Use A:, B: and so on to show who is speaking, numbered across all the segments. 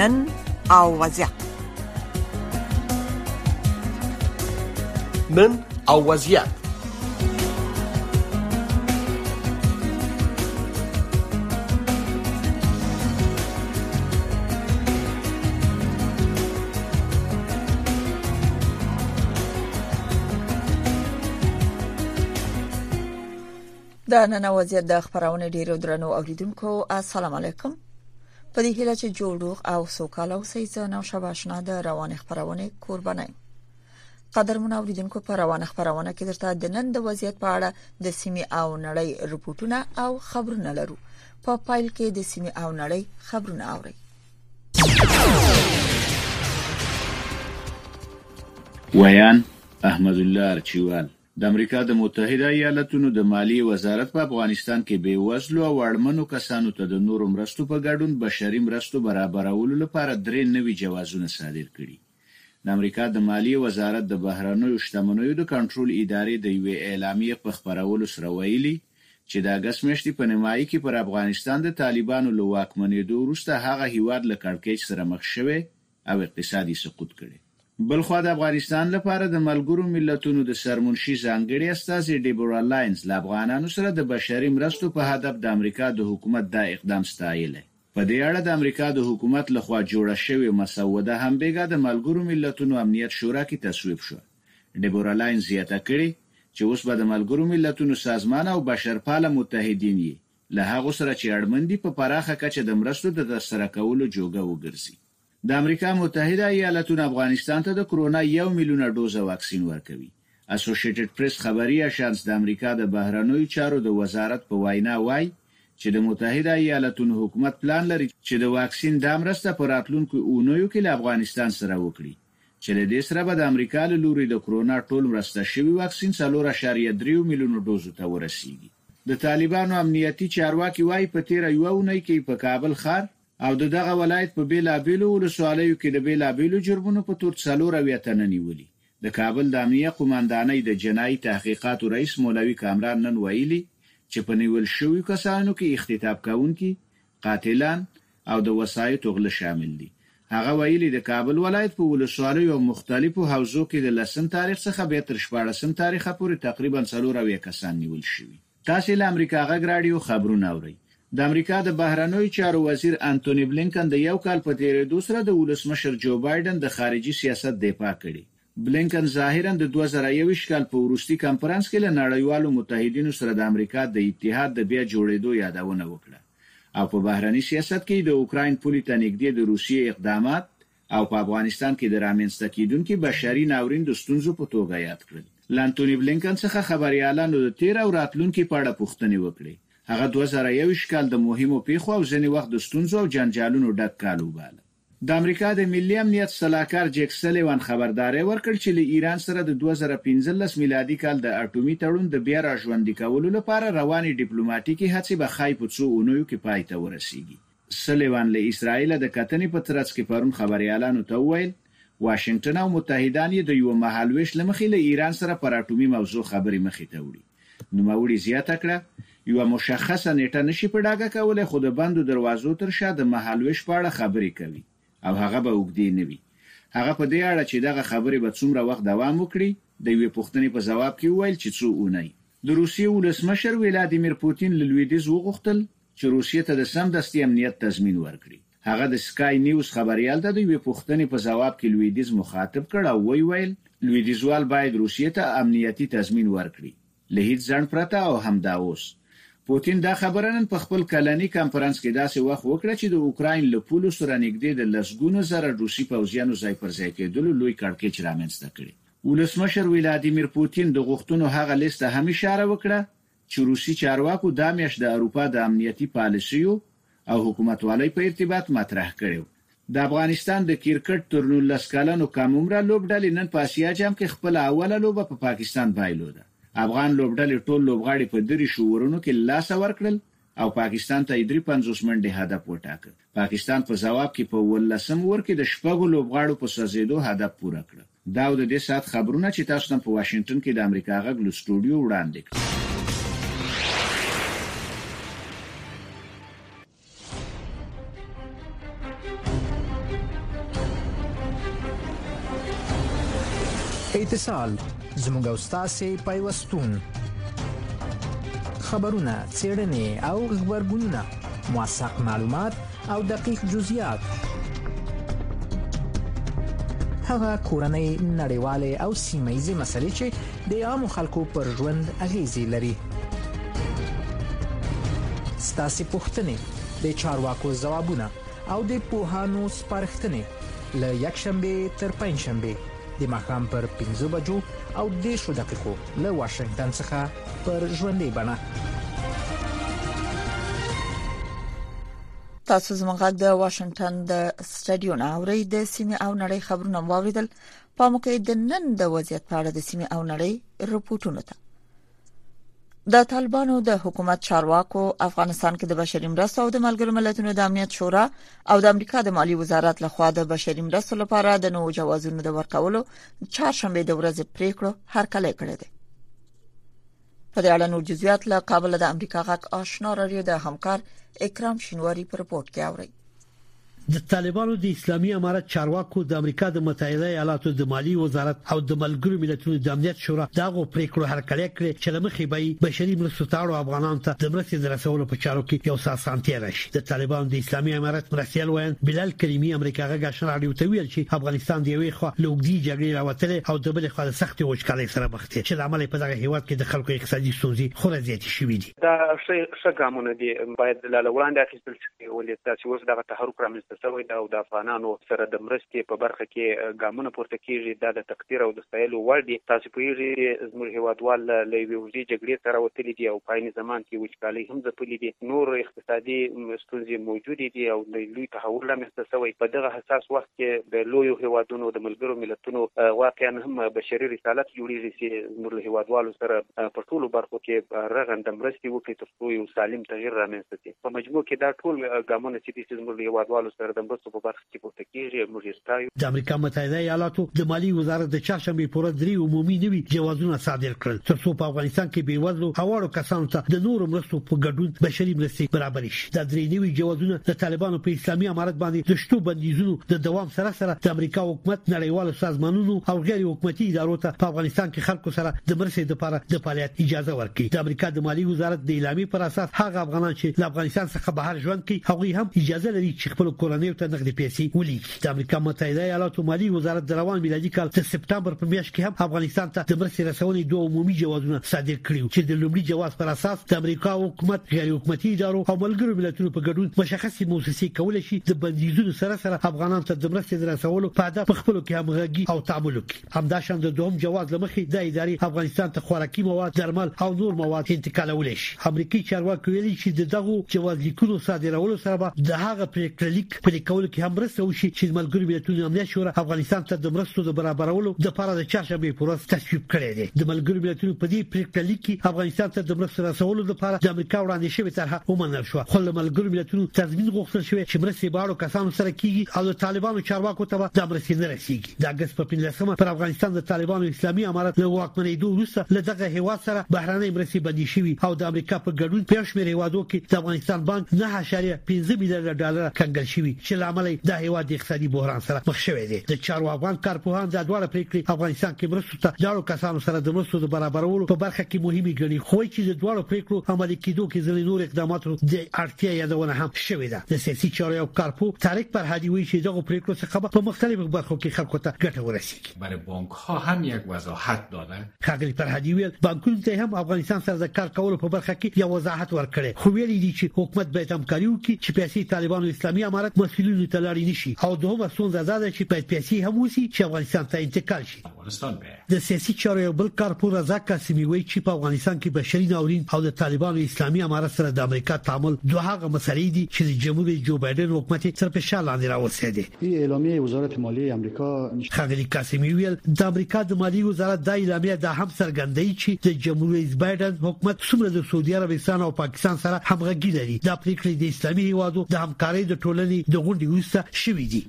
A: نن او وضعیت.
B: نن او وضعیت.
A: د نن وضعیت د خبرونه ډیرو درنو اوریدونکو السلام علیکم. په دې هیله چې جوړ او سوکاله اوسئ ځنه او شباشنا د روان خبرونه قربانای. قدرمن اوریدونکو په روان خبرونه کې درته د نن د وضعیت په اړه د سیمې او نړۍ رپورټونه او خبرونه لرو. په پایل کې د سیمې او نړۍ خبرونه اورئ.
C: ویان احمد الله ارچیوال. د امریکا د متحده ایالاتونو د مالیې وزارت په افغانستان کې بیوزلو او اړمنو کسانو ته د نورو مرستو په ګډون بشري مرستو برابرولو لپاره 3 نوي جوازونه صادر کړي. د امریکا د مالیې وزارت د بهرنیو شتمنیو د کنټرول ادارې د یو اعلامیه په خبرولو سره ویلي چې د اگست میاشتې په نیمایي کې پر افغانستان د طالبانو له واکمنېدو وروسته هغه هیواد له کړکېچ سره مخ شوی او اقتصادي سقوط کړي. بلخو د افغانستان لپاره د ملګرو ملتونو د سرمنشي ځانګړي استازي ډیبورا لاینز له افغانانو سره د بشري مرستو په هدف د امریکا د حکومت د اقدام ستایلی. په دې اړه د امریکا د حکومت لخوا جوړه شوې مسوده هم بیګا د ملګرو ملتونو امنیت شورا کې تصویب شو. ډیبورا لاینز زیاته کړي چې اوس به د ملګرو ملتونو سازمان او بشرپاله متحدین یې له هغه سره چې اړمندي په پراخه کچه د مرستو د ترسره کولو جوګه وګرځي. د امریکا متحده ایالاتونو افغانستان ته د کرونا 1 میلیون ډوزه واکسین ورکوي. اسوسییټډ پریس خبري اژانس د امریکا د بهرنیو چارو د وزارت په وینا وایي چې د متحده ایالاتونو حکومت پلان لري چې د واکسین د مرسته پر راتلونکو اونیو کې له افغانستان سره وکړي چې له دې سره به د امریکا له لوري د کرونا ټول مرسته شوی واکسین 4.3 میلیون ډوزو ته ورسیږي. د طالبانو امنیتي چارواکي وایي په تیر یو اونۍ کې په کابل ښار او دغه ولایت په بیلابیلو ولسوالیو کې د بیلابیلو جرمونو په تور 4 تنه نیولي. د کابل د امنیه قوماندانۍ د جنایي تحقیقاتو رئیس مولوي کامران نن ویلي چې په نیول شویو کسانو کې اختطاف کوونکي، قاتلان او د وسایطو غله شامل دي. هغه ویلي د کابل ولایت په ولسوالیو او مختلفو حوزو کې د 10 تاریخ څخه به تر 14 تاریخ پورې تقریبا 4 کسان نیول شوي. تاسو له امریکا غږ رادیو خبرونه اورئ. د امریکا د بهرنیو چارو وزیر انټونی بلینکن د یو کال په تیریدو سره د ولسمشر جو بایدن د خارجي سیاست دفاع کړي. بلینکن ظاهرا د 2021 کال په وروستي کانفرنس کې له نړیوالو متحدینو سره د امریکا د اتحاد د بیا جوړېدو یادونه وکړه او په بهرني سیاست کې د اوکراین پولې ته نږدې د روسیې اقدامات او په افغانستان کې د رامنځته کېدونکو بشري ناورین د ستونزو په توګه یاد کړل. انټونی بلینکن څخه خبريالانو د تیر او راتلونکو په اړه پوښتنې وکړې. هغه 2021 کال د مهمو پیښو او ځینې وخت د ستونزو او جنجالونو ډک کال وباله. د امریکا د ملي امنیت صلاحکار جیک سلیوان خبرداري ورکړ چې له ایران سره د 2015 میلادي کال د اټومي تړون د بیا راژوندي کولو لپاره رواني ډیپلوماټیکي هڅې به خای په څو اونیو کې پای ته ورسیږي. سلیوان له اسرائیل د کتنې په ترڅ کې پرون خبريالانو ته وویل واشنگټن او متحدان یې د یو مهالويش لمخې له ایران سره پر اټومي موضوع خبرې مخې ته وړي. نو موري زیاته کړه یو مشخصه نیټه نشي په ډاګه کولای خو د بندو دروازو تر شا د مهالويش په اړه خبرې کوي او هغه به وګدي نه وي. هغه په دې اړه چې دغه خبرې به څومره وخت دوام وکړي د یوې پوښتنې په جواب کې ویل چې څو اونۍ. د روسیې ولسمشر ولادیمیر پوتین له لویدیځ وغوښتل چې روسیې ته د سمدستي امنیت تضمین ورکړي. هغه د سکای نیوز خبريال ته د یوې پوښتنې په جواب کې لویدیځ مخاطب کړ او ویل لویدیځوال باید روسیې ته امنیتي تضمین ورکړي له هیڅ ځنډ پرته او همدا اوس. پوتین دا خبره نن په خپل کلنی کانفرنس کې داسې وخت وکړه چې د اوکراین له پولو سره نږدې د لسګونو زره روسي پوځیانو ځای پر ځای کېدلو لوی کړکېچ رامنځته کړي. ولسمشر ولادیمیر پوتین د غوښتنو هغه لیست هم اشاره وکړه چې روسي چارواکو د میاشت د اروپا د امنیتي پالیسیو او حکومتوالۍ په ارتباط مطرح کړو. د افغانستان د کرکټ تورنیر لسکالانو کامومرا لوبډلې نن په اسیا جام کې خپل اوله لوبه په پاکستان بایلوده. افغان لوبډلې ټول لوبغاړي په 3 شورونو کې لاس ورکړل او پاکستان ته 53 منډه هدف وټاکه. پاکستان په جواب کې په 18 ور کې د شپږو لوبغاړو په سازیدو هدف پوره کړ. دا د دې سات خبرونه چې تاسو نن په واشنگټن کې د امریکا غږ له سټوډیو وړاندې کړل.
B: اتصال زموږ او ستاسو پیوستون خبرونه څېړنې او خبرګونونه موثق معلومات او دقیق جزئیات هغه کورنۍ نړیواله او سیمه‌یزه مسلې چې د عامو خلکو پر ژوند اغیزې لري ستاسو پوښتنې د چارواکو ځوابونه او د پوهانو سپارښتنې له یکشنبه تر پنځشنبه د ماښام پر 5 بجو او 10 دقیقو له واشنگټن څخه پر ژوندۍ بڼه
A: تاسو زموږ د واشنگټن د سټډیو ناوړي د سیمه او نړۍ خبرونه واوریدل په موقع د نن د وضعیت په اړه د سیمه او نړۍ رپورټونه ده د طالبانو د حکومت چارواکو افغانستان کې د بشري مرستو او د ملګرو ملتونو د امنیت شورا او د امریکا د مالی وزارت لخوا د بشري مرستو لپاره د نوو جوازونو د ورکولو چهارشنبه د ورځې پریکړه هرکلی کړې ده په دې اړه نور جزئیات له کابل د امریکا غاک آشنا رادیو د همکار اکرام شینواری په رپورت کې اوري
D: د طالبانو د اسلامي امارت چارواکو د امریکا د متحده ایالاتو د مالی وزارت او د ملګرو ملتونو د امنیت شورا دغه پریکړه هرکلی کړې چې لمخې به بشري مرستو تاړو افغانانو ته د مرستې د رسولو په چارو کې یو ساسانتي راشي د طالبانو د اسلامي امارت مرستيال وین بلال کریمی امریکا غاک آشنا رادیو ته ویل چې افغانستان د یوې خوا لوګدي جګړې راوتلې او د بلې خوا د سختي وچکالۍ سره مخ دي چې د عمل په دغه هیواد کې د خلکو اقتصادي ستونزې خورا زیاتې شوې دي
E: دا څه ګامونه دي باید له وړاندې اخیستل شي ولې تاسو اوس دغه تحرک رامنځته شوی دا او د افغانانو سره د مرستې په برخه کې ګامونه پورته کیږي د تقدیر او د ستایلو وړ دي تاسو په یوه زموږ هیوادوال له ویوجي جګړې سره وتلي دي او په عین زمان کې وچکالۍ هم ځپلې دي نور اقتصادي ستونزې موجود دي او د لوی تحول رامنځته شوی په دغه حساس وخت کې د لوی هیوادونو د ملګرو ملتونو واقعا هم بشري رسالت جوړیږي چې زموږ هیوادوالو سره په ټولو برخو کې رغنده مرستې وکړي تر څو یو سالم تغییر رامنځته شي په مجموع کې دا ټول ګامونه چې د زموږ هیوادوالو سره د مرستو په برخه کې پورته کیږي موږ
D: د امریکا متحده ایالاتو د مالی وزارت د چهارشنبه پر ورځ درې عمومي نوي جوازونه صادر کړل ترڅو په افغانستان کې بیوزلو هوارو کسانو ته د نورو مرستو په ګډون بشري مرستې برابر شي د درې نوي جوازونه د طالبانو په اسلامي امارت باندې د شتو بندیزونو د دوام سره د امریکا حکومت نړیوالو سازمانونو او غیر حکومتي ادارو ته په افغانستان کې خلکو سره د مرستې لپاره د فعالیت اجازه ورکړي د امریکا د مالی وزارت د اعلامیې پر اساس هغه افغانان چې له افغانستان څخه بهر ژوند کوي هغه هم اجازه لري چې خپل کورنۍ ته نقدي پیسې ولیکي د امریکا متحده ایالاتو مالی وزارت د روان میلادي کال د سپتمبر په میاشت کې هم افغانستان ته د مرستې رسونې دوه عمومي جوازونه صادر کړي چې د لومړي جواز پر اساس د امریکا حکومت غیر حکومتي ادارو او ملګرو ملتونو په ګډون مشخصي موسسې کولای شي د بندیزونو سره افغانانو ته د مرستې رسولو په هدف خپل کې همغږي او تعامل وکړي همداشان د دوهم جواز لمخې د ادارې افغانستان ته خوراکي مواد درمل او نور مواد انتقالول شي امریکایي چارواکي ویلي چې دغه جواز لیکونو صادرولو سره د هغه پریکړه لیک په لیکولو کې هم مرسته وشي چې ملګرو ملتونو امنیت شورا افغانستان ته د مرستو د برابرولو د لپاره د چهارشنبه پر ورځ تصویب کړی دی د ملګرو ملتونو په دې پریکړه لیک کې افغانستان ته د مرستو رسولو لپاره د امریکا وړاندې شوی طرحه ومنل شو خو له ملګرو ملتونو تضمین غوښتل شوی چې مرستې باړو کسانو سره کیږي او د طالبانو چارواکو ته د مرستې نه رسیږي د اگست په 15مه پر افغانستان د طالبانو اسلامي امارت له واکمنۍ وروسته له دغه هیواد سره بهراني مرستې بندي شوي او د امریکا په ګډون په شمېر هیوادو کې د افغانستان بانک 9.5 میلیارډ ډالر کنګل شوی چې لامل د هیواد اقتصادي بحران سره مخ شوی دی د چارواکو کارپوهان د دوه پریکړې افغانستان کې مرستو ته ډاړو کسانو سره د مرستو د برابرولو په برخه کې مهمه ګڼي خو چې د دوه پریکړو عملي کېدو کې ځینې نور اقدامات د اړتیا یادونه هم شوې ده د سیاسي چارو یو کارپو طارق فرهادي وایي چې دغه پریکړو څخه په مختلفو برخو کې خلکو ته ګټه ورسیږي
F: برای بانک ها هم یک وضاحت دادن
D: خاګلی فرهادي ویل بانکونو ته هم افغانستان سره د کار کولو په برخه کې یو وضاحت ورکړي خو ویلي دي چې حکومت باید همکاري وکړي چې پیسې طالبانو اسلامي امارت مسؤلینو ته لاړې نشي او دومره ستونزه ده چې پیسې هم وسی چې افغانستان ته انتقال شي د سیاسي چارو یو بل کارپور رضا قاسمی وایي چې په افغانستان کې بشري ناورین او د طالبانو اسلامي امارت سره د امریکا تعامل دوه هغه مسلې دي چې د جمهوریت جو بایدن حکومت تر فشار لاندې راوستي
G: این اعلامیه وزارت مالیه آمریکا
D: خاګلی قاسمی ویل د امریکا د مالی وزارت د اعلامیه د هم څرګندوي چې د جمهوریت بایدن حکومت څومره د سعودي عربستان او پاکستان سره همغږي لري د پریکړې د اسلامي هیوادو د همکارۍ د ټولنې د غونډې وروسته شوې دي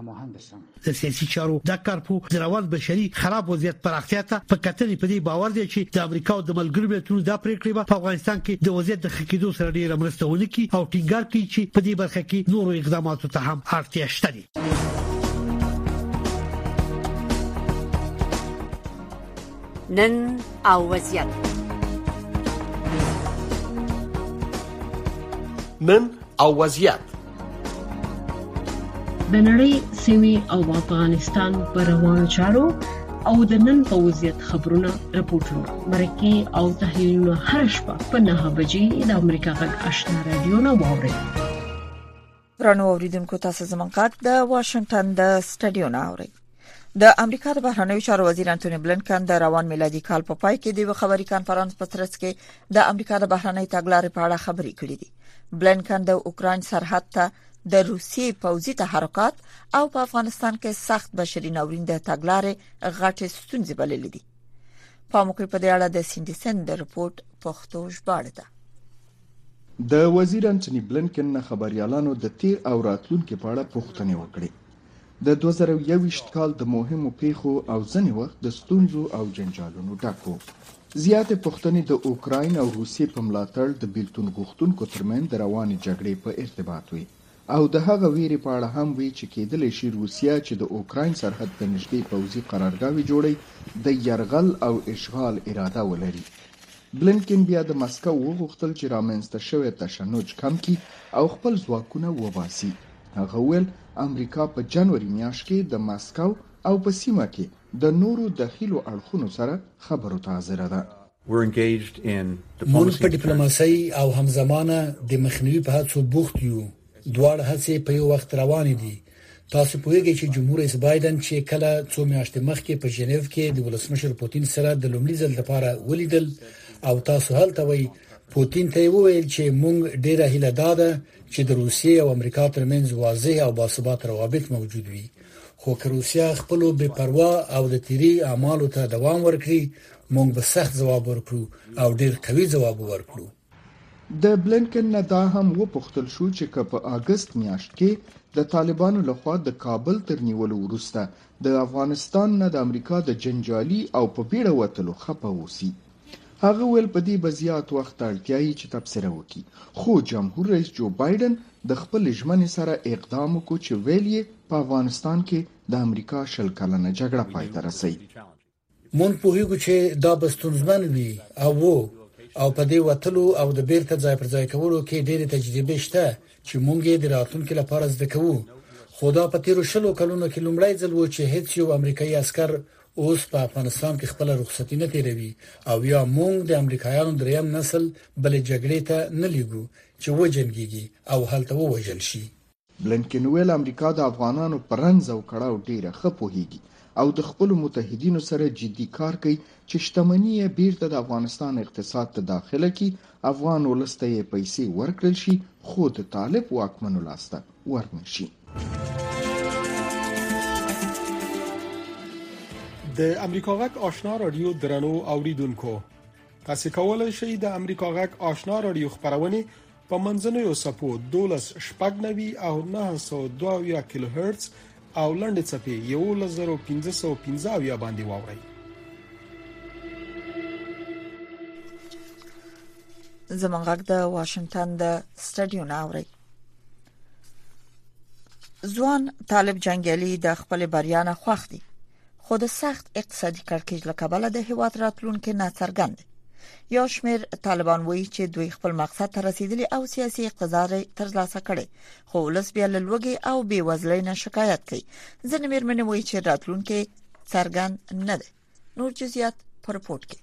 D: د سیاسي چارو د کارپو د روان بشري خراب وضعیت پراختیا ته په کتنې په دې باور دی چې د امریکا او د ملګرو ملتونو د پریکړې په افغانستان کې د وضعیت د خکېدو سره ډېر مرسته ونکړي او ټینګار کوي چې په دې برخه کې نورو اقداماتو ته هم اړتیا شته.
H: نن او وضعیت.
I: نن او وضعیت
J: د نړۍ سیمې او افغانستان پر روانو چارو او د نن په وضعیت خبرونه راپورټونه مرکه او تحلیلونه هر شپه په 9 بجې د امریکا غږ آشنا رادیو نه واوري.
A: رانو اوریدونکو تاسو زموږ غږ د واشنگټن د سټډیو نه اوري. د امریکا د بهرنیو چارو وزیر انټونی بلنکن د روان میلادي کال په پای کې د خبري کانفرنس په ترڅ کې د امریکا د بهرنی تګلارې په اړه خبرې کړې دي. بلنکن د اوکرين سرحد ته د روسي پوځي تحرکات او په افغانستان کې سخت بشري ناورین د تګلارې غټه ستونزې بللې دي. په موقع په دې اړه د سندسن د رپورت پښتو ژباړه ده.
K: د وزیر انټونی بلنکن خبريالانو د تیر او راتلونکو په اړه پوښتنې وکړې. د 2021 کال د مهمو پیښو او ځنې وخت د ستونزو او جنجالونو ډکو. زیاتې پوښتنې د اوکرين او روسي په ملاتړ د بیلتون غوښتونکو ترمن د رواني جګړې په ارتباط وي او د هغه ویري په اړه هم وی چې کېدلی شي روسیا چې د اوکرين سرحد ته نږدې پوځي قرارګاوي جوړي د يرغل او اشغال اراده ولري. بلنکن بیا د مسکو وغوښتل چې رامنځته شوی تشنج کم کړي او خپل ځواکونه وباسي. هغه ول امریکا په جنوري میاشت کې د مسکو او په سیمه کې د نورو داخلو اړخونو سره خبرو ته حاضر ده.
L: موږ په ډیپلوماسي او همزمانه د مخنیوي په هڅو بوخت یو. دواړه هڅې په یو وخت روانې دي. تاسو پوهیږئ چې جمهور رئیس بایدن چې کله څو میاشتې مخکې په ژنیو کې د ولسمشر پوتین سره د لومړي ځل لپاره ولیدل او تاسو هلته وی پوتین ته وویل چې موږ ډیره هیله داده چې د روسیې او امریکا ترمنځ واضح او باثبات روابط موجود وي. خو که روسیا خپل بے پروا او د تیری اعمالو ته دوام ورکړي موږ به سخت ځواب ورکړو او ډیر قوي ځواب ورکړو.
K: د بلنکن نه دا هم وپوښتل شو چې په اگست میاشت کې د طالبانو لخوا د کابل تر نیولو وروسته د افغانستان نه د امریکا د جنجالي او په بیړه وتلو خپه وسی. هغه ول په دې بزیات وخت اړتیاي چې تبصره وکړي. خو جمهور رئیس جو بایدن د خپل ژمنې سره اقدام وکړ چې ویلي په افغانستان کې د امریکا شل کلنه جګړه پای ته رسي.
L: مونږ پوهیږو چې دا بستونزمن وي او په دې وتلو او د بیرته ځای پر ځای کولو کې ډېر تجربه شته چې مونږ یې د راتلونکو لپاره زده کوو. خدا په تیرو شلو کلونو کې لومړی ځل و چې هیڅ یو امریکایي عسكر اوس په افغانستان کې خپل رخصتي نه تیروي او یا مونږ د امریکایانو دریم نسل بل جګړې ته نه لیږو چې وجنګيږي او هلته ووجل شي.
K: بلنکن ویل امریکا د افغانانو پرنځ او کړهو ډیره خپوهيږي او د خپل متحدینو سره جدي کار کوي چې شتمنۍ بیرته د افغانستان اقتصاد ته داخله کی افغان ولسته یې پیسې ورکړل شي خو د طالب واکمنو لاسته ورنشي.
I: د امریکا غږ آشنا رادیو درنو اوریدونکو تاسو کولای شئ د امریکا غږ آشنا رادیو خبرونه په منځنوي سپو 12.9 او 902 کیلو هرتز او لنډ چپی 11515 باندې واورئ.
A: زموږ غږ د واشنگټن د سټډیو نه اوري. ځوان طالب جنگیالي د خپل بریا نه خوښ دي خو د سخت اقتصادي کړکېچ له کبله د هیواد راتلونکو نه څرګند. یو شمېر طالبان وایي چې دوی خپل مقصد ته رسیدلي او سیاسي اقتدار ترلاسه کړي خو ولس بیا له لوږې او بېوزلۍ نه شکایت کوي. ځینې مېرمنې وایي چې راتلونکو څرګند نه دی. نور جزئیات په رپورت کې.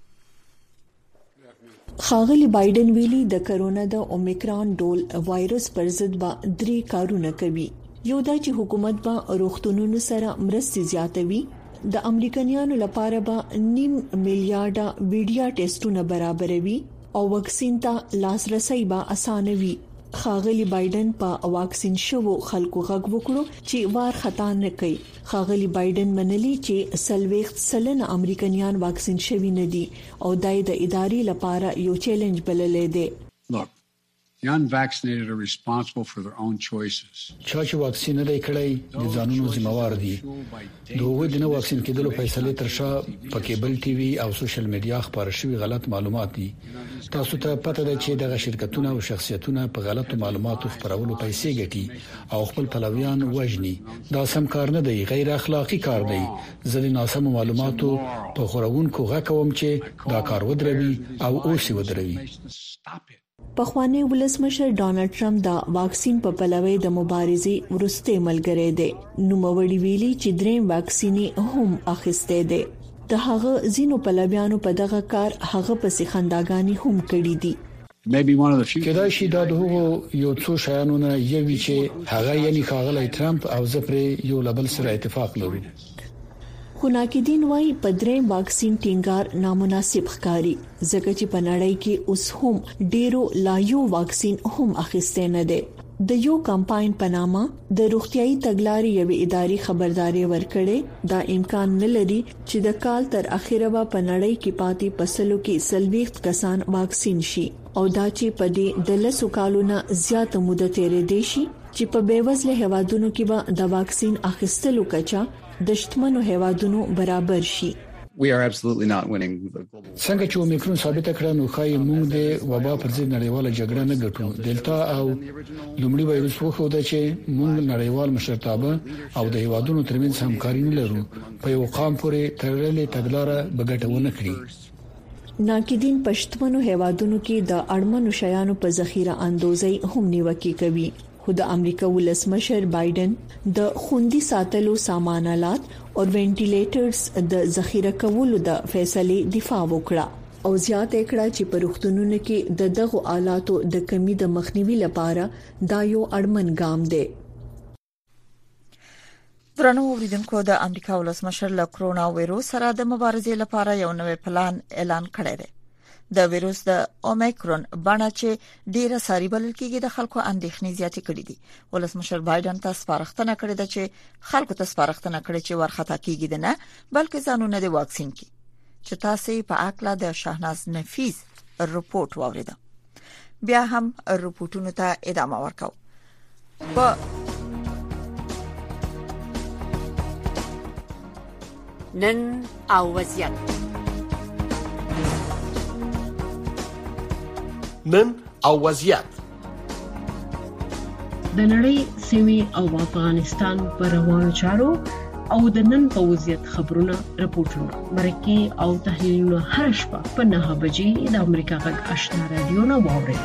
M: ښاغلي بایدن ویلي د کرونا د اومیکرون ډول وایرس پر ضد به 3 کارونه کوي. یو دا چې حکومت به روغتونونو سره مرستې زیاتوي. د امریکایانو لپاره به 9 میلیارډ ویډیا ټیسټونه برابروي او واکسین ته لاسرسي به اسانوي. ښاغلي بایدن په واکسین شوو خلکو غږ وکړو چې وار خطا نه کوي. ښاغلي بایدن منلي چې 40% امریکایان واکسین شوي نه دي او دای د ادارې لپاره یو چیلنج بللی دی.
H: The unvaccinated are responsible for their own choices.
L: چا چې واکسین نه کړی د ځانونو ذمہوار دي. دوی د نو واکسین کېدلو فیصله تر شا په کیبل ټي وي او سوشل میډیا خبر شوی غلط معلومات دي. تاسو ته پته ده چې دغه شرکتونه او شخصیتونه په غلطو معلوماتو خبرولو پیسې ګټي او خپل پلویان وژني. دا سم کار نه دی، غیر اخلاقی کار دی. ځینې ناسم معلوماتو په خورونکو غاکوم چې دا کار ودروي او اوسې ودروي.
M: پخوانی ولسمشر ډانلډ ټرمپ دا واکسین په پلوي د مبارزې ورسته ملګری دی. نو موړي ویلي چې دریم واکسیني هم اخیسته دی. د هغه زینو پلویانو په دغه کار هغه پسې خنداګانی هم کړې دي.
L: کله چې دا دغه یو څو شایانو نه یوي چې هغه یعنی ښاغلی ټرمپ او زپری یو لبل سره اتفاق لري.
M: خو ناقدین وايي په دریم واکسین ټینګار نامناسب ښکاري ځکه چې په نړۍ کې اوس هم ډیرو لا یو واکسین هم اخیسته نه دي. د یو کمپاین په نامه د روغتيایي تګلارې یوې ادارې خبرداري ورکړې دا امکان نه لري چې د کال تر اخره به په نړۍ کې پاتې پسلو کې سلويخت کسان واکسین شي او دا چې په دې د لسو کالونو زیات موده تیرې دي شي چې په بیوزله هوادونو کې به د واکسین اخیستلو کچا د شتمنو هوادونو برابر شي.
N: We are absolutely not winning.
L: څنګه چې اومیکرون ثابت کړه نو خای موږ د وبا پر ضد نړیواله جګړه نه ګټو. دلتا او لومړی وایروس وښوده چې موږ نړیوال مشرتابه او د هوادونو ترمنځ همکاري نه لرو. په یو قام پورې تړلې تګلارې بغټونه کړې.
M: ناقدین پښتمنو هوادونو کې د اړمنو شیانو په ذخیره اندوزي هم نیوکه کوي. خو د امریکا ولسمشر بایدن د خوندي ساتلو سامانالات او وینټیلیټرز د ذخیره کولو د فیصله دفاع وکړه او زیاته کړه چې په روغتونونو کې د دغه آلاتو د کمی د مخنیوي لپاره دا یو اړمن ګام دی.
A: درنو اوریدونکو د امریکا ولسمشر له کرونا وایروس سره د مبارزې لپاره یو نوې پلان اعلان کړی دی. د وایروس د اومیکرون بڼه چې ډیره ساري بلل کېږي د خلکو اندېښنې زیاتې کړې دي. ولسمشر بایدن تاسو سپارښتنه کړې ده چې خلکو ته سپارښتنه کړې چې ورخطا کېږي نه بلکې ځانونه د واکسین کې. چې تاسو په اکلا د شاهناز نفیس رپورت واوریده. بیا هم رپورټونو ته ادامه ورکاو.
O: نن او وضعیت
I: نن او وضعیت
J: د نړۍ سیمې او افغانستان پر روانو چارو او د نن په وضعیت خبرونه راپورټونه مرکه او تحلیلونه هر شپه په 9 بجې د امریکا غږ آشنا رادیو نه واوري.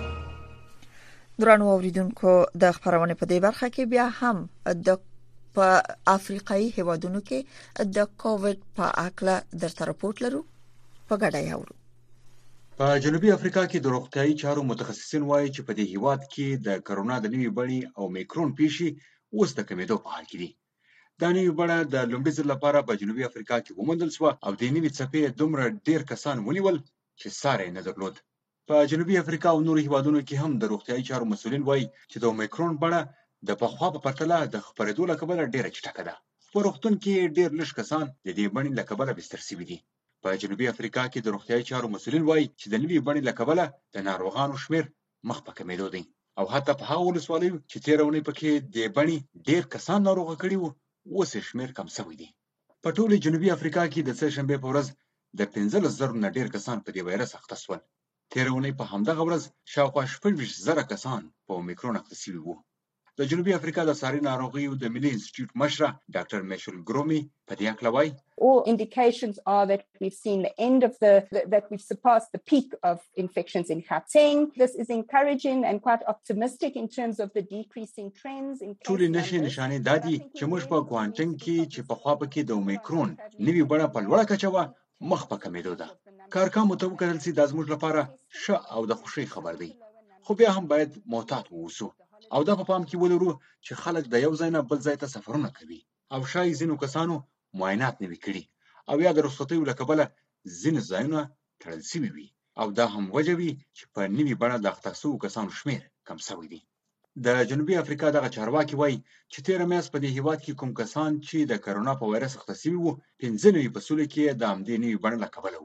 A: درنو اوریدونکو د خبرونه په دې برخه کې بیا هم د په افریقایي هیوادونو کې د کووډ په اړه درته راپورټ لرو. په ګډه یاورو.
P: په جنوبي افریقا کې د روغتيایي چارو متخصصین وایي چې په دې هیواد کې د کرونا د نوې بڼې او میکرون پیښې اوس د کمیدو په حال کې دي. دا نوې بڼه د لومړي ځل لپاره په جنوبي افریقا کې وموندل شو او د نوې څپې دومره ډیر کسان ونیول چې ساره نه درلود. په جنوبي افریقا او نورو هیوادونو کې هم د روغتيایي چارو مسؤلین وایي چې د میکرون بڼه د پخوا په پرتله د خبرېدو له کبله ډیره چټکه ده. په روغتون کې ډیر لږ کسان د دې بڼې له کبله بستر شوي دي. په جنوبي افریقا کې د روغتيایي چارو مسؤلین وایي چې د نوې بڼې له کبله د ناروغانو شمیر مخ په کمیدو دی او حتی په هغه ولسوالیو چې تیرونه پکې د بڼې ډیر کسان ناروغ کړي وو اوس شمیر کم شوی دی. په ټول جنوبي افریقا کې د سهشنبه په ورځ د 15,000 نه ډیر کسان په دې وایرس اخته شول. تیرونه په همدغه ورځ شاوخوا 15,000 کسان په اومیکرون اخته شوي وو. د جنوبي افریقا د ساري ناروغیو د ملي انسټیټیوټ مشره ډاکټر میشل ګرومي په دې اړه وایي
Q: all indications are that we've seen the end of that we've surpassed the peak of infections in Gauteng. This is encouraging and quite optimistic in terms of the decreasing trends in
P: ټول نشانې دادي چې موږ په کوانټنګ کې چې په خوا کې د اومیکرون نوې بڼه په لوړه کچه و مخ په کمیدو ده. کارکامو ته وکړل چې د زموږ لپاره ښه او د خوشي خبر دی. خو بیا هم باید محتاط اوسو او دا په پام کې ولرو چې خلک د یو ځای نه بل ځای ته سفرونه کوي او شای ځینو کسانو معاینات نه وکړي او یا د رخصتیو له کبله ځینې ځایونه تړل شوي وي او دا هم وجه وي چې په نوې بڼه د اخته شوو کسانو شمیر کم شوی دی. د جنوبي افریقا دغه چارواکي وایي چې تېره میاشت په دې هیواد کې کوم کسان چې د کرونا په وایرس اخته شوي وو 95 فیصده کې د همدې نوې بڼې له کبله وو.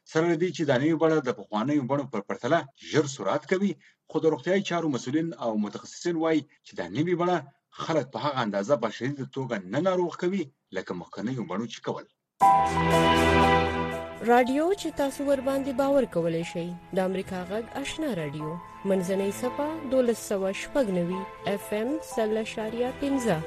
P: سره دې چې د نوې بڼه د پخوانیو بڼو پر پرتله ژر سرعت کوي، خو د روغتیايي چارو مسؤلین او متخصصین وایي چې د نوې بڼه خلک په هغه اندازه په شدید توګه نه ناروغ کوي لکه مخکنیو بڼو چې کول.
R: رادیو چې تاسو ور باندې باور کولای شئ د امریکا غږ آشنا رادیو منځنۍ صفه 1290 FM 0.15.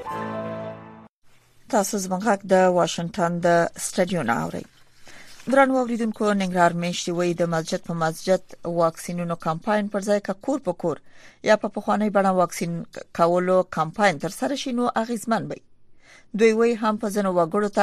A: تاسو زموږ غږ د واشنگټن د سټډیو نه اورئ. درنو اوریدونکو، ننګرهار میشتي وای د مسجد په مسجد واکسینونو کمپاین پر ځای کا کور په کور یا په پخوانی بڼه واکسین کولو کمپاین تر سره شینو اغیزمن وي. دوی وای هم په ځنو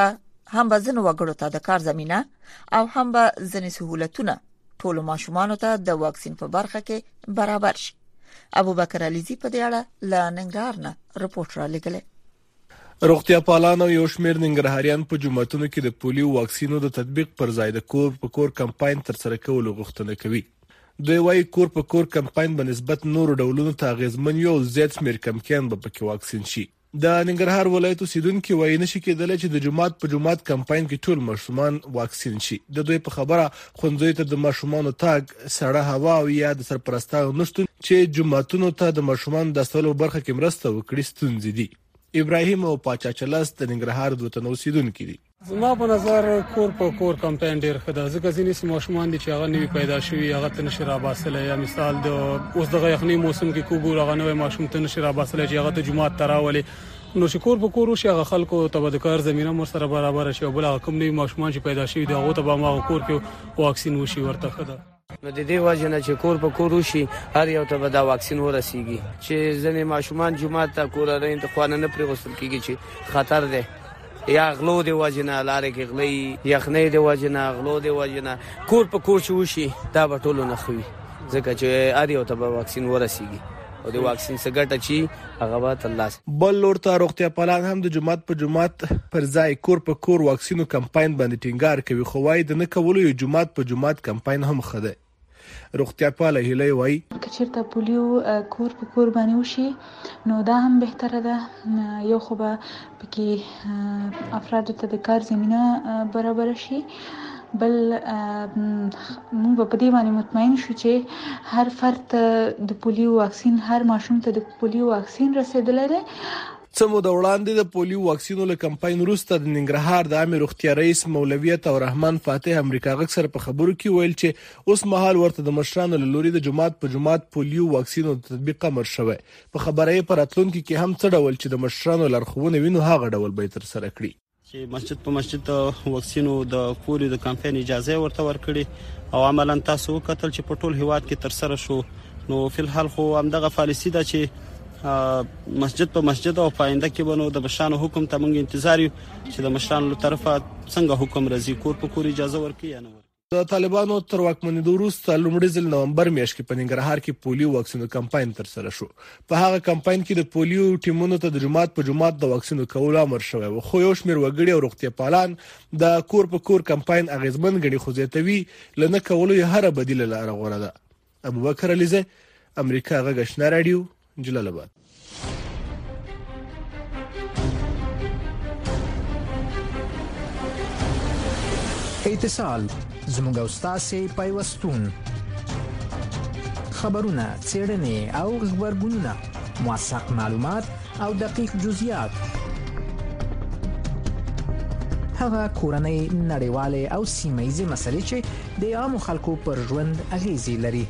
A: وګړو ته د کار زمينه او هم به ځنې سہولتونه ټول ماشومان ته د واکسین په برخه کې برابر شي. ابوبکر علیزی په دې اړه ل ننګرهار نه رپورټ را لګلې.
S: روغتیا پالانو یو شمېر ننګرهاریان په جمعتونو کې د پولیو واکسینو د تطبیق پر ځای د کور په کور کمپاین تر سره کولو غوښتنه کوي. دوی وايي کور په کور کمپاین په نسبت نور ډولونو ته اغیزمن یو زیات شمېر کمکیان به پکې واکسین شي. د ننګرهار ولایت اوسیدونکو وایي نشي کېدلی چې د جمعات په جمعات کمپاین کې ټول ماشومان واکسین شي. د دوی په خبره خوندوی ته د ماشومان تاګ سړه هوا او یا د سرپرستانو نشټون چې جمعاتونو ته د ماشومان د استولو برخه کې مرسته وکړي ستونزې دي. ابراهیم او پاچا چلاس د ننګرهار د وطن اوسیدونکو دي.
T: زما په نظر کور په کور کمپاین ډیر ښه ده، ځکه ځینې ماشومان دي چې هغه نوی پیدا شوي هغه ته نشي راباسلی، یا مثال د اوس د یخنۍ موسم کې کوګور هغه نوی ماشوم ته نشي راباسلی چې هغه ته جمعات تراولي. نو چې کور په کور شي هغه خلکو ته د کار زمينه مر سره برابر شي او بل هغه کوم نوی ماشومان چې پیدا شوي دي هغه ته به ما کور کې واکسین وشي ورته ښه ده.
U: نو د دې وجه نه چې کور په کور شي هر یو ته به دا واکسین ورسیږي چې ځنې ماشومان جمعات ته کور رین ته خوانه نه پریغوستل کیږي چې خطر ده یا غلو دی وجنه لارې کې غلې یخنۍ دی وجنه غلو دی وجنه کور په کور شي دا به ټولو نه خوي ځکه چې هر یو ته به واکسین ورسیږي او د واکسین څخه ګټه چی هغه به ترلاسه.
S: بل لور ته روغتیا پالان هم د جمعات په جمعات پر ځای کور په کور واکسینو کمپاین باندې ټینګار کوي، خو وايي د نه کولو یو جمعات په جمعات کمپاین هم خده. روغتیا پاله هیله وایي
V: کچېرته پولیو کور په کور باندې وشي نو دا هم بهتره ده، یو خو به پکې افراد ته د کار زمينه برابر شي، بل موږ په دې باندې مطمئن شو چې هر فرد د پولیو واکسین هر ماشوم ته د پولیو واکسین رسیدلی دی.
S: سمو د وړاندې د پولیو واکسینو له کمپاین وروسته د ننګرهار د عامه روغتیا رئیس مولویت او رحمان فاتح امریکا غږ سره په خبرو کې ویل چې اوس مهال ورته د مشرانو له لوري د جمعات په جمعات پولیو واکسینو تطبیق امر شوی. په خبره یې پر راتلونکي کې هم څه ډول چې د مشرانو لارښوونه وینو هغه ډول به تر سره کړي.
W: چې مسجد په مسجد واکسینو د پولیو د کمپاین اجازه ورته ورکړي او عملاً تاسو وکتل چې په ټول هیواد کې تر سره شو. نو فل حال خو همدغه پالیسی ده چې مسجد په مسجد او پاینده کې بنو د مشرانو حکم ته موږ انتظار یو چې د مشرانو له طرفه څنګه حکم راځي کور په کور اجازه ورکړي یا نه.
S: د طالبانو تر واکمنېدو وروسته لومړي ځل نومبر میاشت کې په ننګرهار کې پولیو واکسینو کمپاین تر سره شو. په هغه کمپاین کې د پولیو ټیمونو ته د جمعات په جمعات د واکسینو کولو امر شوی و، خو یو شمېر وګړي او روغتیا پالان د کور په کور کمپاین اغیزمن ګڼي، خو زیاتوي لنه کولو یې هر بدیل لاره غوره ده. ابوبکر علیزی، امریکا غږ آشنا رادیو، جلال آباد.
B: اتصال زموږ او تاسو پیوستون خبرونه څېړنې او خبرګونونه موثق معلومات او دقیق جزئیات هغه کورنۍ نړیوالې او سیمه‌ییزې مسلې چې د عامو خلکو پر ژوند اغیزې لري.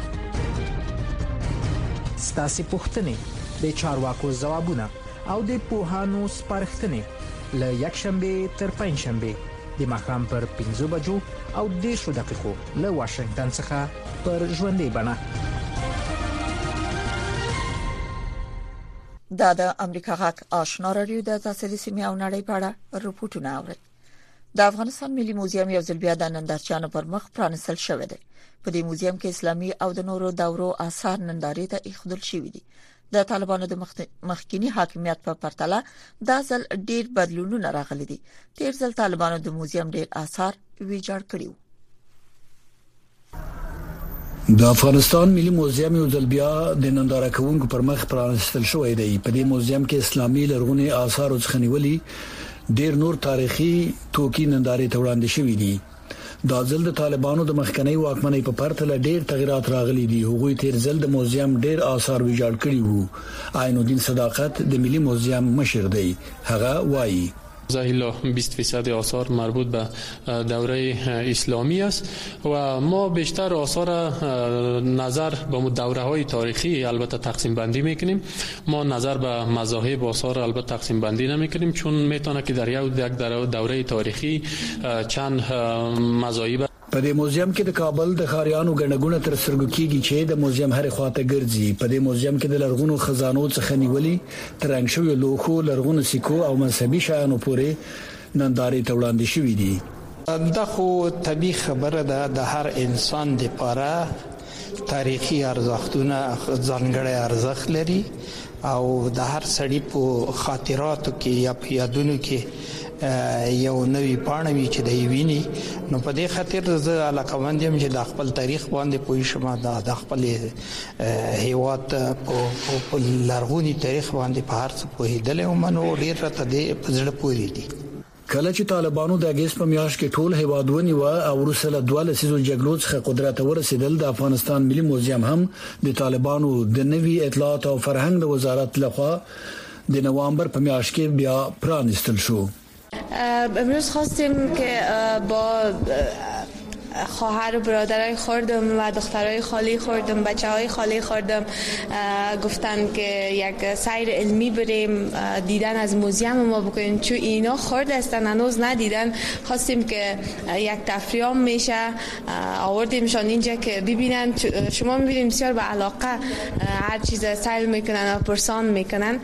B: ستاسو پوښتنې د چارواکو ځوابونه او د پوهانو سپارښتنې له یکشنبه تر پنځشنبه د ماښام پر 15 بجو او 10 دقیقو له واشنگټن څخه پر ژوندۍ بڼه.
A: دا د امریکا غږ آشنا رادیو د تاسیسي سیمه او نړۍ په اړه رپورټونه اوري. د افغانستان ملي موزیم یو ځل بیا د نندارچیانو پر مخ پرانیستل شوی دی. په دې موزیم کې اسلامي او د نورو دورو آثار نندارې ته ایښودل شوي دي. د طالبانو د مخکینی حاکمیت په پرتله دا ځل ډیر بدلونونه راغلي دي. تیر ځل طالبانو د موزیم ډیر آثار ویجاړ کړي وو.
L: د افغانستان ملي موزیم یو ځل بیا د ننداره کوونکو پر مخ پرانیستل شوی دی. په دې موزیم کې اسلامي لرغوني آثار څخه نیولې ډیر نور تاریخي توکي نندارې ته وړاندې شوي دي. دا ځل د طالبانو د مخکنی واکمنۍ په پرتله ډېر تغیرات راغلي دي. هغوی تیر ځل د موزیم ډېر آثار ویجاړ کړي وو. عین الدین صداقت د ملي موزیم مشر دی. هغه وایي
C: ظاهرا 20% آثار مربوط به دوره اسلامی است و ما بیشتر آثار نظر به دوره های تاریخی البته تقسیم بندی میکنیم. ما نظر به مذاهب آثار البته تقسیم بندی نمیکنیم، چون میتونه که در یک دوره تاریخی چند مذاهب
L: په دې موزیم کې د کابل د خاریانو غنډګونه تر سترګو کېږي چې د موزیم هر خواته ګرځي. په دې موزیم کې د لرغونو خزانو څخه نیولې ترنګ شوی لوخو، لرغونو سکو او مذهبي شیانو پورې نندارې ته وړاندې شوې دي.
E: دا خو طبيعي خبره ده، د هر انسان لپاره تاریخي ارزښتونه ځانګړی ارزښت لري او د هر سړي په خاطراتو کې یا په یادونو کې یو نوې پاڼه وی چې دی ویني. نو په دې خاطر زه علاقمند یم چې د خپل تاریخ باندې پوه شم، د خپل هیواد په لرغونی تاریخ باندې په هر څه پوهیدل او منو ډیر راته دی په زړه پورې دي.
L: کله چې طالبانو د اگست په میاشت کې ټول هیواد ونیو او وروسته 12 لسیزو جګړو څخه قدرت ورسېدل، د افغانستان ملي موزیم هم د طالبانو د نوي اطلاعات او فرهنګ د وزارت لخوا د نوامبر په میاشت کې بیا پرانستل شو.
F: امروز خواستیم که با خواهر و برادرای خوردم و دخترای خالی خوردم، بچهای خالی خوردم، گفتن که یک سیر علمی بریم دیدن از موزیم ما بکنیم، چون اینا خورد هستن هنوز ندیدن. خواستیم که یک تفریح میشه، آوردیمشان اینجا که ببینن. شما میبینید بسیار به علاقه هر چیز سیر میکنن و پرسان میکنن.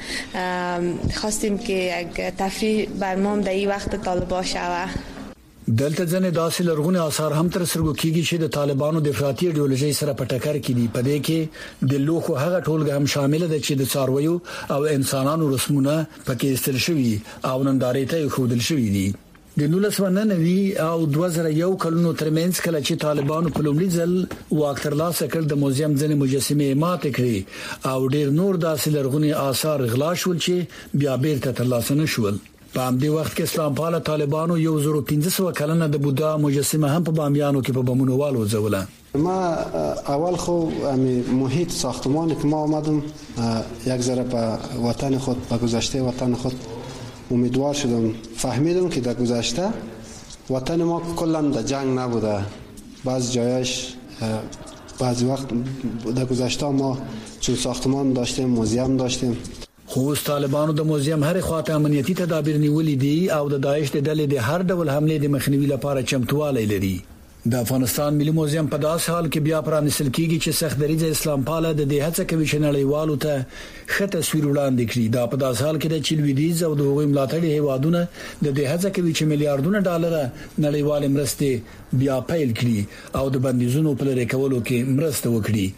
F: خواستیم که یک تفریح بر ما در این وقت طالبا شوه.
L: دلته ځنې داسې لرغوني آثار هم تر سترګو کېږي چې د طالبانو د افراطي ایډیولوژي سره په ټکر کې دي. په دې کې د لوخو هغه ټولګه هم شامل ده چې د څارویو او انسانانو رسمونه پکې استل شوي او نندارې ته ښودل شوي دي. د 1999 او 2001 کلونو ترمنځ کله چې طالبانو په لومړي ځل واک ترلاسه کړ، د موزیم ځنې مجسمې ماتې کړې او ډېر نور داسې لرغوني آثار غلا شول چې بیا بیرته ترلاسه نشول. په همدې وخت کې اسلام پاله طالبانو 1500 کلنه د بودا مجسمه هم په بامیانو کې په بمونو والو ځوله.
G: ما اول خو محیط ساختمانی که ما آمدم یک ذره به وطن خود، به گذشته وطن خود امیدوار شدم. فهمیدم که در گذشته وطن ما کلا در جنگ نبوده. بعض جایش بعضی وقت در گذشته ما چون ساختمان داشتیم، موزیم داشتیم.
L: خو طالبانو د موزیم هر خواته امنیتي تدابیر نیولې دي او د داعش د ډلې د هر ډول حمله د مخنیوي لپاره چمتوالی لري. د افغانستان ملي موزیم په داس حال کې بیا پرانیستل کیږي چې سخت دریځ اسلام پاله د دې هڅه کوي چې نړیوالو ته ښه تصویر وړاندې کړي. دا په داس حال کې د چلویدیز او د هغوی ملاتړي هیوادونه د دې هڅه کوي چې میلیارډونه ډالر نړیوال مرستې بیا پیل کړي او د بندیزونو په لري کولو کې مرسته وکړي.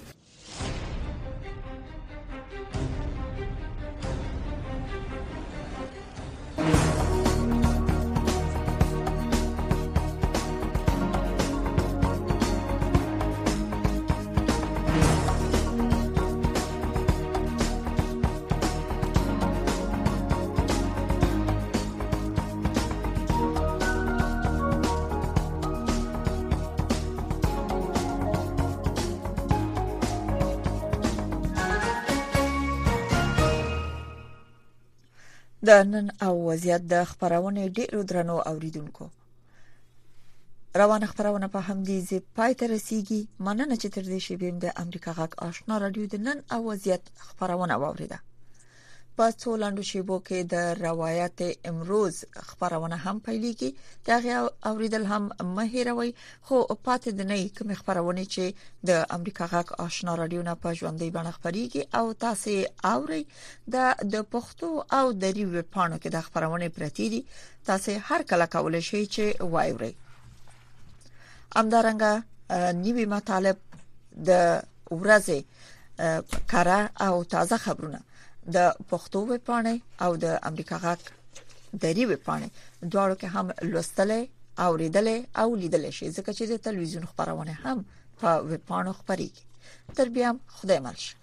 A: د نن او وضعیت د خبرونه ډیرو درنو اوریدونکو. روانه خبرونه په همدې ځای پای ته رسیدي. مننه چې تر دې شی بیم د امریکا غږ آشنا رادیو د نن او وضعیت خبرونه واوریده. په څو لاندو شیبو کې د روایت امروز خبرونه هم پیلېږي. دغه اوریدل هم مهیروي، خو پاتې د نه کوم خبرونه چې د امریکا غږ آشنا رادیو نه په ژوندۍ بڼه خبريږي او تاسو اوري د پښتو او د ریو پانو کې د خبرونه پرتی دي. تاسو هر کله کولای شئ چې وایوري. امدارنګه نیوی مطالب د ورځې کارا او تازه خبرونه د پښتو وپاڼې او د امریکا غږ د ریو وپاڼې دواړو کې هم لوستلې او ریډلې او لیدلې شي، ځکه چې د تلویزیون خبرونه هم په وپاڼو خبريږي. تر بیا خدای مالشه.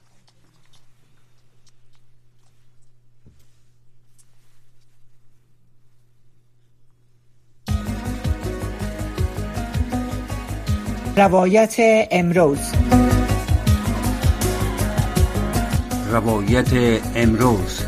D: روایت امروز
H: روایت امروز